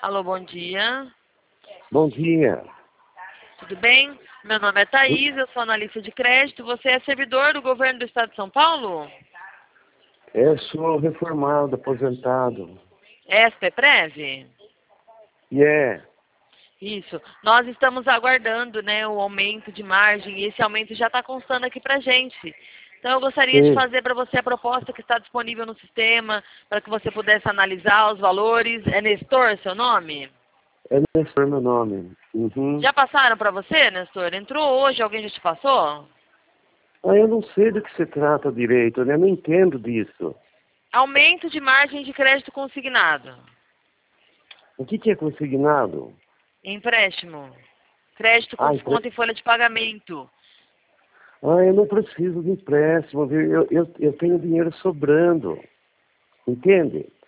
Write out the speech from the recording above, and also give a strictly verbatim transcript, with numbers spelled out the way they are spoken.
Alô, bom dia. Bom dia. Tudo bem? Meu nome é Thaís, eu sou analista de crédito. Você é servidor do governo do estado de São Paulo? Eu sou reformado, aposentado. SPPrev? E é. Isso. Nós estamos aguardando, né, o aumento de margem e esse aumento já está constando aqui para gente. Então eu gostaria de Sim. fazer para você a proposta que está disponível no sistema, para que você pudesse analisar os valores. É Nestor seu nome? É Nestor meu nome. Uhum. Já passaram para você, Nestor? Entrou hoje? Alguém já te passou? Ah, eu não sei do que se trata direito, né? Eu não entendo disso. Aumento de margem de crédito consignado. O que, que é consignado? Empréstimo. Crédito com Ah, desconto empre... em folha de pagamento. ah, eu não preciso de empréstimo, viu? Eu, eu, eu tenho dinheiro sobrando. Entende?